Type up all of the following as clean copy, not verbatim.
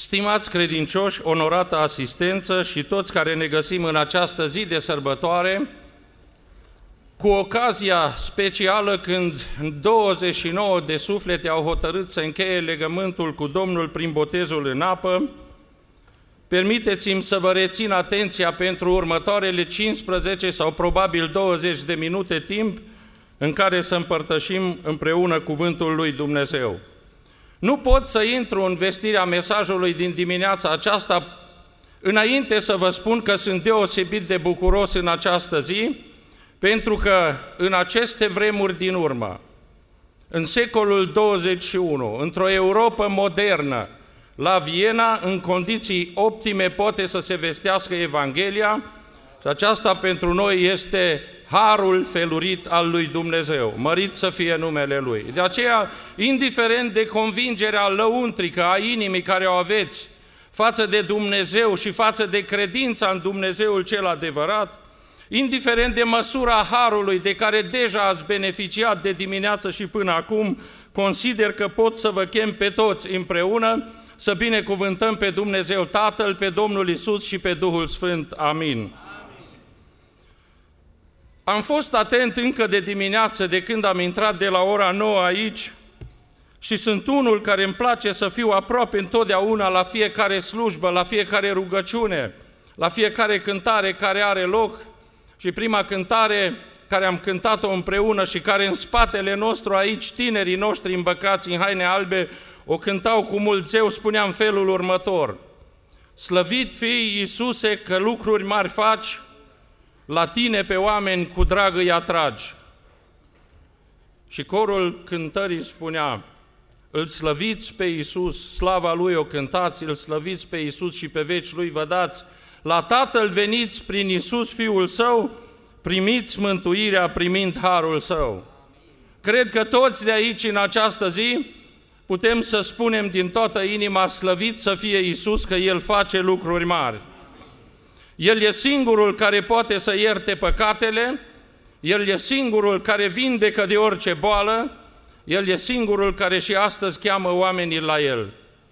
Stimați credincioși, onorată asistență și toți care ne găsim în această zi de sărbătoare, cu ocazia specială când 29 de suflete au hotărât să încheie legământul cu Domnul prin botezul în apă, permiteți-mi să vă rețin atenția pentru următoarele 15 sau probabil 20 de minute timp în care să împărtășim împreună cuvântul lui Dumnezeu. Nu pot să intru în vestirea mesajului din dimineața aceasta înainte să vă spun că sunt deosebit de bucuros în această zi, pentru că în aceste vremuri din urmă, în secolul 21, într-o Europă modernă, la Viena, în condiții optime, poate să se vestească Evanghelia și aceasta pentru noi este harul felurit al lui Dumnezeu. Mărit să fie numele Lui. De aceea, indiferent de convingerea lăuntrică a inimii care o aveți față de Dumnezeu și față de credința în Dumnezeul cel adevărat, indiferent de măsura harului de care deja ați beneficiat de dimineață și până acum, consider că pot să vă chem pe toți împreună să binecuvântăm pe Dumnezeu Tatăl, pe Domnul Iisus și pe Duhul Sfânt. Amin. Am fost atent încă de dimineață, de când am intrat de la ora 9 aici, și sunt unul care îmi place să fiu aproape întotdeauna la fiecare slujbă, la fiecare rugăciune, la fiecare cântare care are loc. Și prima cântare care am cântat-o împreună și care în spatele nostru aici, tinerii noștri îmbrăcați în haine albe, o cântau cu mult zeu, spunea în felul următor: slăvit fii, Iisuse, că lucruri mari faci, la tine pe oameni cu drag îi atragi. Și corul cântării spunea: îl slăviți pe Iisus, slava Lui o cântați, îl slăviți pe Iisus și pe veci Lui vă dați. La Tatăl veniți prin Iisus Fiul Său, primiți mântuirea primind harul Său. Cred că toți de aici în această zi putem să spunem din toată inima: slăvit să fie Iisus, că El face lucruri mari. El e singurul care poate să ierte păcatele, El e singurul care vindecă de orice boală, El e singurul care și astăzi cheamă oamenii la El.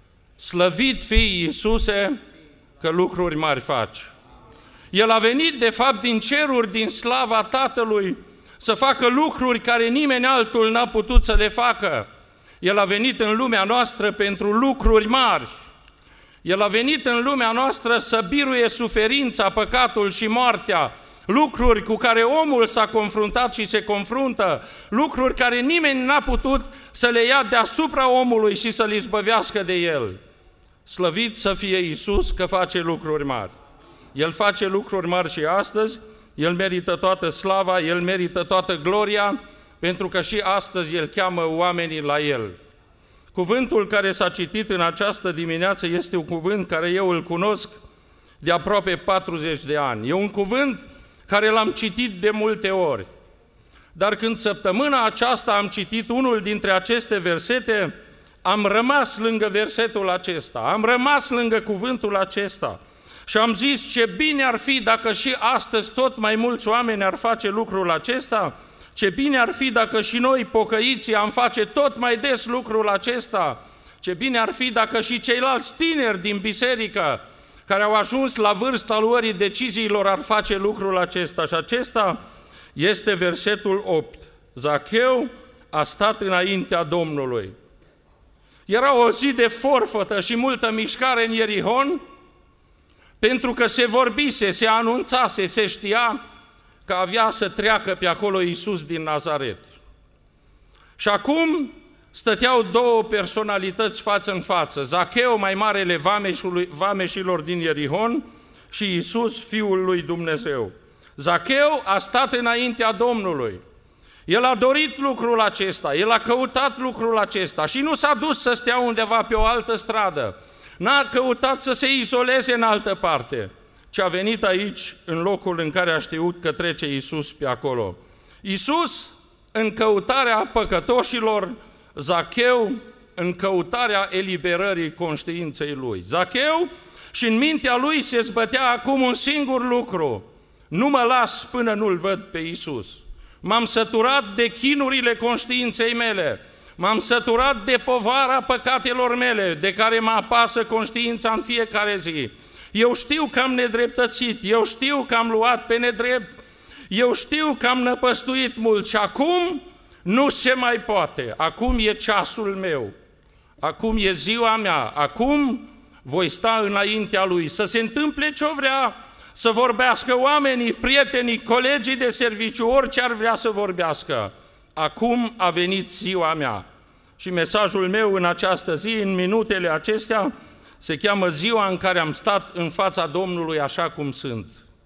Slăvit fii, Iisuse, că lucruri mari faci. El a venit, de fapt, din ceruri, din slava Tatălui, să facă lucruri care nimeni altul n-a putut să le facă. El a venit în lumea noastră pentru lucruri mari. El a venit în lumea noastră să biruie suferința, păcatul și moartea, lucruri cu care omul s-a confruntat și se confruntă, lucruri care nimeni n-a putut să le ia deasupra omului și să-l izbăvească de el. Slăvit să fie Iisus, că face lucruri mari. El face lucruri mari și astăzi, El merită toată slava, El merită toată gloria, pentru că și astăzi El cheamă oamenii la El. Cuvântul care s-a citit în această dimineață este un cuvânt care eu îl cunosc de aproape 40 de ani. E un cuvânt care l-am citit de multe ori. Dar când săptămâna aceasta am citit unul dintre aceste versete, am rămas lângă versetul acesta, am rămas lângă cuvântul acesta și am zis: ce bine ar fi dacă și astăzi tot mai mulți oameni ar face lucrul acesta, ce bine ar fi dacă și noi, pocăiții, am face tot mai des lucrul acesta, ce bine ar fi dacă și ceilalți tineri din biserică care au ajuns la vârsta luării deciziilor ar face lucrul acesta. Și acesta este versetul 8. Zacheu a stat înaintea Domnului. Era o zi de forfătă și multă mișcare în Ierihon, pentru că se vorbise, se anunțase, se știa că avea să treacă pe acolo Iisus din Nazaret. Și acum stăteau două personalități față în față: Zacheu, mai marele vameșilor din Ierihon, și Iisus, Fiul lui Dumnezeu. Zacheu a stat înaintea Domnului. El a dorit lucrul acesta, el a căutat lucrul acesta și nu s-a dus să stea undeva pe o altă stradă, n-a căutat să se izoleze în altă parte, ci a venit aici, în locul în care a știut că trece Iisus pe acolo. Iisus în căutarea păcătoșilor, Zacheu în căutarea eliberării conștiinței lui. Zacheu și în mintea lui se zbătea acum un singur lucru: nu mă las până nu-L văd pe Iisus. M-am săturat de chinurile conștiinței mele, M-am săturat de povara păcatelor mele, de care mă apasă conștiința în fiecare zi. Eu știu că am nedreptățit, eu știu că am luat pe nedrept, eu știu că am năpăstuit mult și acum nu se mai poate. Acum e ceasul meu, acum e ziua mea, acum voi sta înaintea Lui. Să se întâmple ce-o vrea, să vorbească oamenii, prietenii, colegii de serviciu, orice ar vrea să vorbească. Acum a venit ziua mea. Și mesajul meu în această zi, în minutele acestea, se cheamă ziua în care am stat în fața Domnului așa cum sunt.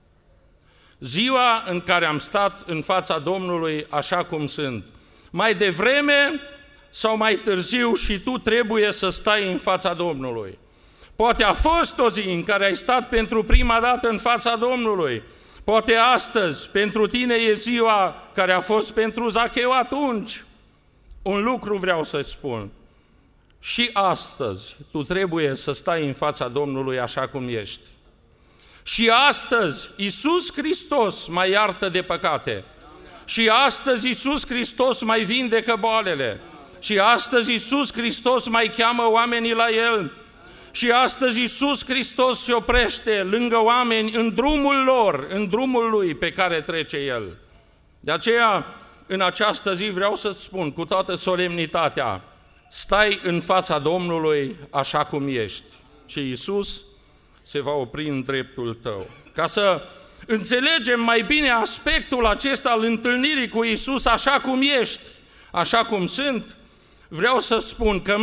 Ziua în care am stat în fața Domnului așa cum sunt. Mai devreme sau mai târziu și tu trebuie să stai în fața Domnului. Poate a fost o zi în care ai stat pentru prima dată în fața Domnului. Poate astăzi pentru tine e ziua care a fost pentru Zacheu atunci. Un lucru vreau să spun. Și astăzi tu trebuie să stai în fața Domnului așa cum ești. Și astăzi Iisus Hristos mai iartă de păcate. Și astăzi Iisus Hristos mai vindecă boalele. Și astăzi Iisus Hristos mai cheamă oamenii la El. Și astăzi Iisus Hristos se oprește lângă oameni în drumul lor, în drumul Lui pe care trece El. De aceea, în această zi vreau să-ți spun cu toată solemnitatea, stai în fața Domnului așa cum ești și Iisus se va opri în dreptul tău. Ca să înțelegem mai bine aspectul acesta al întâlnirii cu Iisus așa cum ești, așa cum sunt, vreau să spun că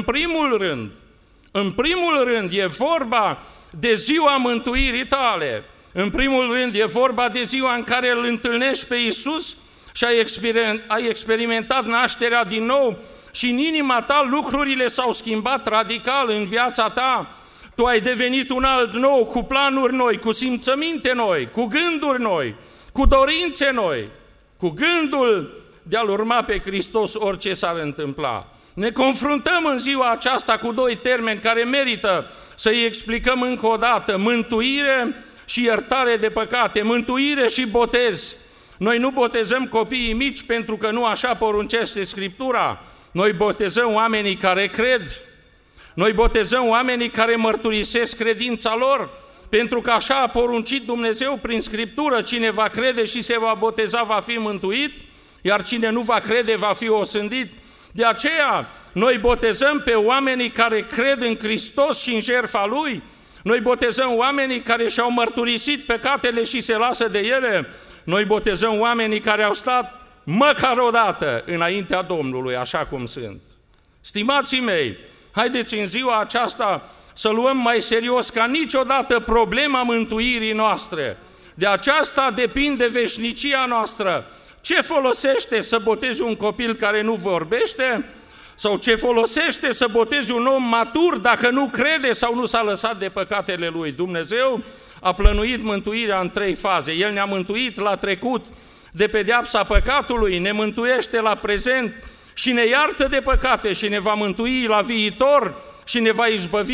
în primul rând e vorba de ziua mântuirii tale. În primul rând e vorba de ziua în care îl întâlnești pe Iisus și ai experimentat nașterea din nou și în inima ta lucrurile s-au schimbat radical în viața ta. Tu ai devenit un alt nou, cu planuri noi, cu simțăminte noi, cu gânduri noi, cu dorințe noi, cu gândul de a-L urma pe Hristos orice s-ar întâmpla. Ne confruntăm în ziua aceasta cu doi termeni care merită să-i explicăm încă o dată: mântuire și iertare de păcate, mântuire și botez. Noi nu botezăm copiii mici pentru că nu așa poruncește Scriptura. Noi botezăm oamenii care cred. Noi botezăm oamenii care mărturisesc credința lor, pentru că așa a poruncit Dumnezeu prin Scriptură: cine va crede și se va boteza va fi mântuit, iar cine nu va crede va fi osândit. De aceea, noi botezăm pe oamenii care cred în Hristos și în jertfa Lui. Noi botezăm oamenii care și-au mărturisit păcatele și se lasă de ele. Noi botezăm oamenii care au stat măcar o dată înaintea Domnului, așa cum sunt. Stimații mei, haideți în ziua aceasta să luăm mai serios ca niciodată problema mântuirii noastre. De aceasta depinde veșnicia noastră. Ce folosește să botezi un copil care nu vorbește? Sau ce folosește să botezi un om matur dacă nu crede sau nu s-a lăsat de păcatele lui? Dumnezeu a plănuit mântuirea în 3 faze. El ne-a mântuit la trecut de pedeapsa păcatului, ne mântuiește la prezent și ne iartă de păcate și ne va mântui la viitor și ne va izbăvi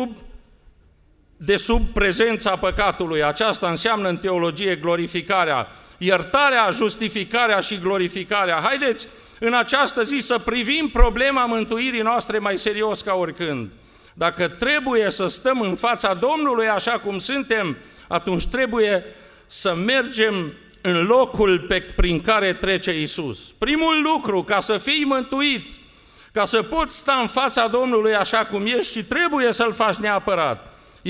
de sub prezența păcatului. Aceasta înseamnă în teologie glorificarea, iertarea, justificarea și glorificarea. Haideți în această zi să privim problema mântuirii noastre mai serios ca oricând. Dacă trebuie să stăm în fața Domnului așa cum suntem, atunci trebuie să mergem în locul prin care trece Iisus. Primul lucru, ca să fii mântuit, ca să poți sta în fața Domnului așa cum ești și trebuie să-L faci neapărat,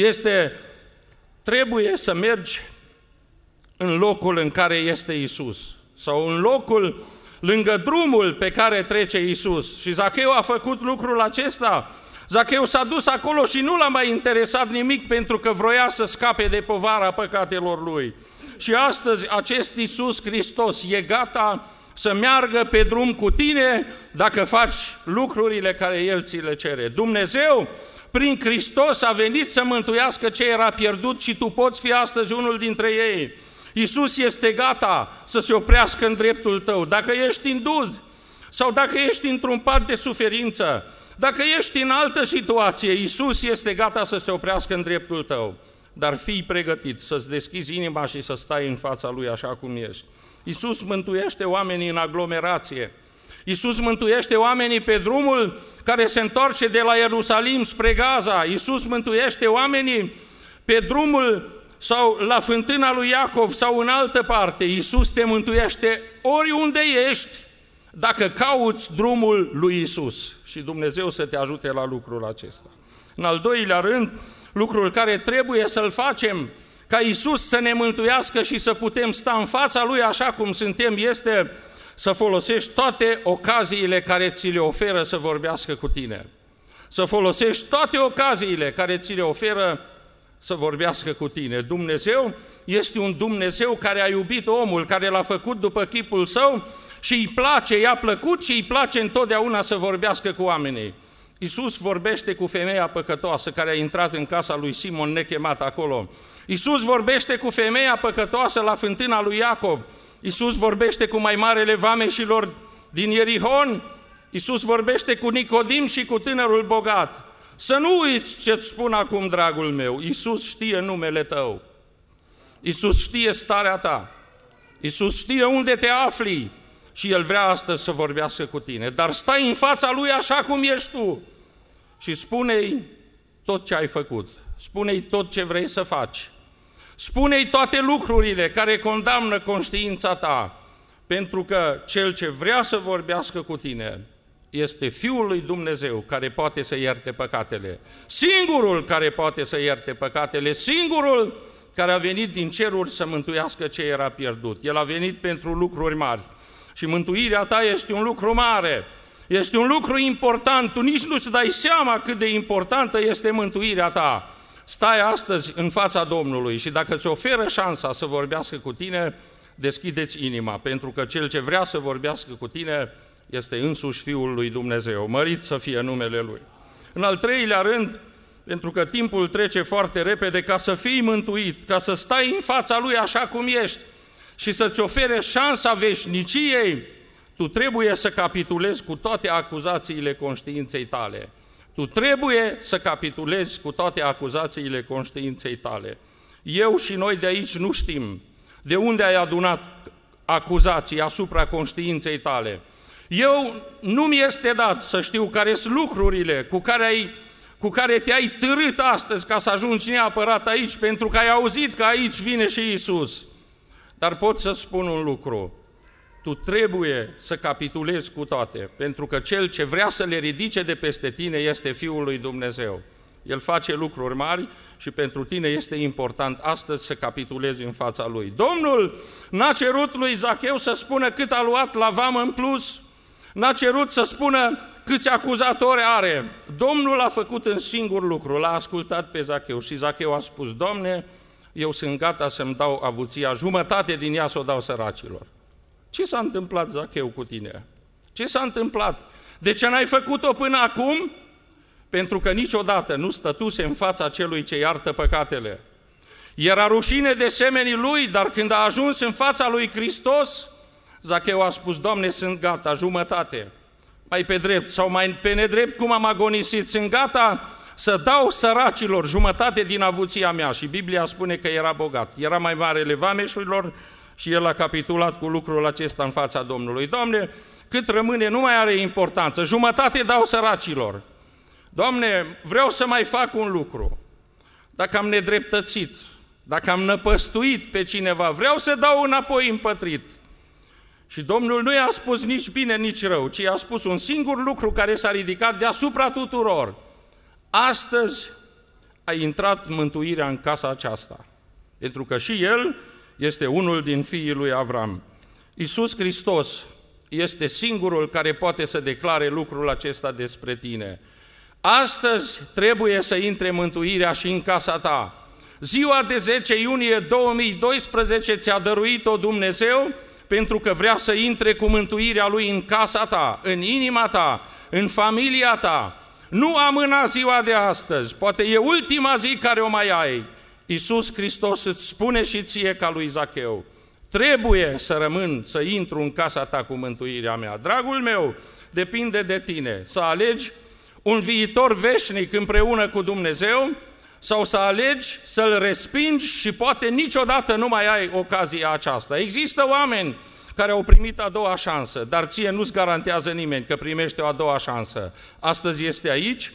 trebuie să mergi în locul în care este Iisus sau în locul lângă drumul pe care trece Iisus. Și Zacheu a făcut lucrul acesta. Zacheu s-a dus acolo și nu l-a mai interesat nimic pentru că vroia să scape de povara păcatelor lui. Și astăzi acest Iisus Hristos e gata să meargă pe drum cu tine dacă faci lucrurile care El ți le cere. Dumnezeu prin Hristos a venit să mântuiască ce era pierdut și tu poți fi astăzi unul dintre ei. Iisus este gata să se oprească în dreptul tău. Dacă ești în dud sau dacă ești într-un pat de suferință, dacă ești în altă situație, Iisus este gata să se oprească în dreptul tău. Dar fii pregătit să-ți deschizi inima și să stai în fața Lui așa cum ești. Iisus mântuiește oamenii în aglomerație. Iisus mântuiește oamenii pe drumul care se întoarce de la Ierusalim spre Gaza. Iisus mântuiește oamenii pe drumul sau la fântâna lui Iacov sau în altă parte. Iisus te mântuiește oriunde ești dacă cauți drumul lui Iisus. Și Dumnezeu să te ajute la lucrul acesta. În al doilea rând, lucrul care trebuie să-l facem ca Iisus să ne mântuiască și să putem sta în fața Lui așa cum suntem, este să folosești toate ocaziile care ți le oferă să vorbească cu tine. Să folosești toate ocaziile care ți le oferă să vorbească cu tine. Dumnezeu este un Dumnezeu care a iubit omul, care l-a făcut după chipul Său și îi place, i-a plăcut și îi place întotdeauna să vorbească cu oamenii. Iisus vorbește cu femeia păcătoasă care a intrat în casa lui Simon nechemat acolo. Iisus vorbește cu femeia păcătoasă la fântâna lui Iacov. Iisus vorbește cu mai marele vameșilor din Ierihon. Iisus vorbește cu Nicodim și cu tânărul bogat. Să nu uiți ce-ți spun acum, dragul meu. Iisus știe numele tău. Iisus știe starea ta. Iisus știe unde te afli. Și El vrea astăzi să vorbească cu tine. Dar stai în fața Lui așa cum ești tu și spune-i tot ce ai făcut. Spune-i tot ce vrei să faci. Spune-i toate lucrurile care condamnă conștiința ta, pentru că Cel ce vrea să vorbească cu tine este Fiul lui Dumnezeu care poate să ierte păcatele. Singurul care poate să ierte păcatele, singurul care a venit din ceruri să mântuiască ce era pierdut. El a venit pentru lucruri mari. Și mântuirea ta este un lucru mare, este un lucru important, tu nici nu-ți dai seama cât de importantă este mântuirea ta. Stai astăzi în fața Domnului și dacă ți oferă șansa să vorbească cu tine, deschide-ți inima, pentru că Cel ce vrea să vorbească cu tine este însuși Fiul lui Dumnezeu, mărit să fie numele Lui. În al treilea rând, pentru că timpul trece foarte repede, ca să fii mântuit, ca să stai în fața Lui așa cum ești, și să-ți ofere șansa veșniciei, tu trebuie să capitulezi cu toate acuzațiile conștiinței tale. Tu trebuie să capitulezi cu toate acuzațiile conștiinței tale. Eu și noi de aici nu știm de unde ai adunat acuzații asupra conștiinței tale. Eu nu mi este dat să știu care sunt lucrurile cu care te-ai târât astăzi ca să ajungi neapărat aici, pentru că ai auzit că aici vine și Iisus. Dar pot să spun un lucru, tu trebuie să capitulezi cu toate, pentru că Cel ce vrea să le ridice de peste tine este Fiul lui Dumnezeu. El face lucruri mari și pentru tine este important astăzi să capitulezi în fața Lui. Domnul n-a cerut lui Zacheu să spună cât a luat la vamă în plus, n-a cerut să spună câți acuzatori are. Domnul a făcut un singur lucru, l-a ascultat pe Zacheu și Zacheu a spus, Doamne, eu sunt gata să-mi dau avuția, jumătate din ea să o dau săracilor. Ce s-a întâmplat, Zacheu, cu tine? Ce s-a întâmplat? De ce n-ai făcut-o până acum? Pentru că niciodată nu stătuse în fața celui ce iartă păcatele. Era rușine de semenii lui, dar când a ajuns în fața lui Hristos, Zacheu a spus, Doamne, sunt gata, jumătate, mai pe drept sau mai pe nedrept, cum am agonisit, sunt gata să dau săracilor jumătate din avuția mea. Și Biblia spune că era bogat, era mai marele vameșurilor și el a capitulat cu lucrul acesta în fața Domnului. Doamne, cât rămâne nu mai are importanță, jumătate dau săracilor. Doamne, vreau să mai fac un lucru. Dacă am nedreptățit, dacă am năpăstuit pe cineva, vreau să dau înapoi împătrit. Și Domnul nu i-a spus nici bine, nici rău, ci i-a spus un singur lucru care s-a ridicat deasupra tuturor. Astăzi a intrat mântuirea în casa aceasta, pentru că și el este unul din fiii lui Avram. Iisus Hristos este singurul care poate să declare lucrul acesta despre tine. Astăzi trebuie să intre mântuirea și în casa ta. Ziua de 10 iunie 2012 ți-a dăruit-o Dumnezeu pentru că vrea să intre cu mântuirea Lui în casa ta, în inima ta, în familia ta. Nu amâna ziua de astăzi, poate e ultima zi care o mai ai. Iisus Hristos îți spune și ție ca lui Zacheu, trebuie să rămân, să intru în casa ta cu mântuirea mea. Dragul meu, depinde de tine să alegi un viitor veșnic împreună cu Dumnezeu sau să alegi să-L respingi și poate niciodată nu mai ai ocazia aceasta. Există oameni care au primit a doua șansă, dar ție nu-ți garantează nimeni că primești o a doua șansă. Astăzi ești aici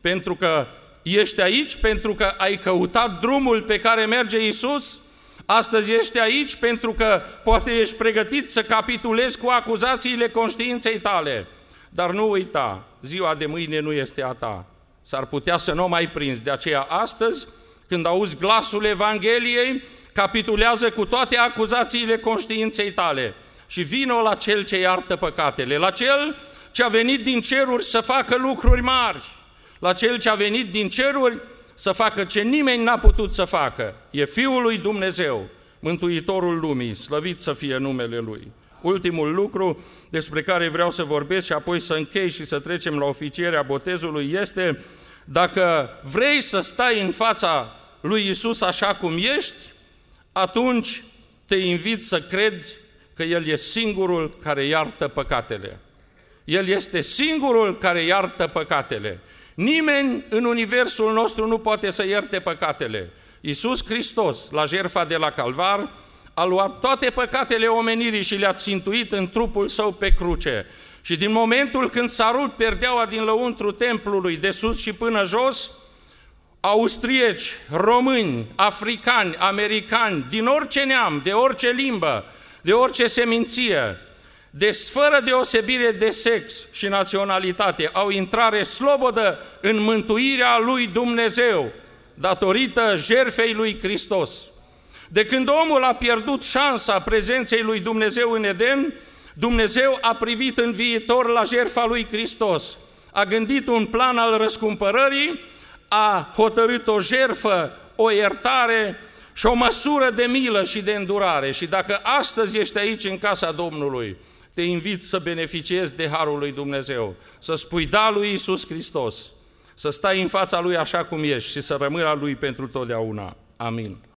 pentru că ai căutat drumul pe care merge Iisus? Astăzi ești aici pentru că poate ești pregătit să capitulezi cu acuzațiile conștiinței tale. Dar nu uita, ziua de mâine nu este a ta. S-ar putea să nu o mai prinzi. De aceea astăzi, când auzi glasul Evangheliei, capitulează cu toate acuzațiile conștiinței tale și vino la Cel ce iartă păcatele, la Cel ce a venit din ceruri să facă lucruri mari, la Cel ce a venit din ceruri să facă ce nimeni n-a putut să facă. E Fiul lui Dumnezeu, Mântuitorul lumii, slăvit să fie numele Lui. Ultimul lucru despre care vreau să vorbesc și apoi să închei și să trecem la oficierea botezului este: dacă vrei să stai în fața lui Iisus așa cum ești, atunci te invit să crezi că El e singurul care iartă păcatele. El este singurul care iartă păcatele. Nimeni în universul nostru nu poate să ierte păcatele. Iisus Hristos, la jertfa de la Calvar, a luat toate păcatele omenirii și le-a țintuit în trupul Său pe cruce. Și din momentul când s-a rupt perdeaua din lăuntru templului, de sus și până jos, austrieci, români, africani, americani, din orice neam, de orice limbă, de orice seminție, fără deosebire de sex și naționalitate, au intrare slobodă în mântuirea lui Dumnezeu, datorită jertfei lui Hristos. De când omul a pierdut șansa prezenței lui Dumnezeu în Eden, Dumnezeu a privit în viitor la jertfa lui Hristos, a gândit un plan al răscumpărării, a hotărât o jertfă, o iertare și o măsură de milă și de îndurare. Și dacă astăzi ești aici în casa Domnului, te invit să beneficiezi de harul lui Dumnezeu, să spui da lui Iisus Hristos, să stai în fața Lui așa cum ești și să rămâi la Lui pentru totdeauna. Amin.